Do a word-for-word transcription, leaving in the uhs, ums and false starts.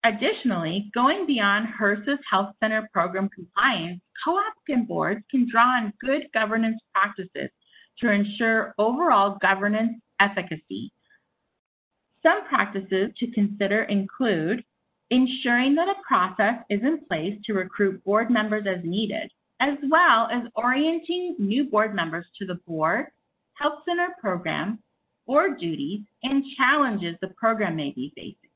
Additionally, going beyond HRSA's Health Center program compliance, co-applicant boards can draw on good governance practices to ensure overall governance efficacy. Some practices to consider include ensuring that a process is in place to recruit board members as needed, as well as orienting new board members to the board, Health Center program, board duties, and challenges the program may be facing.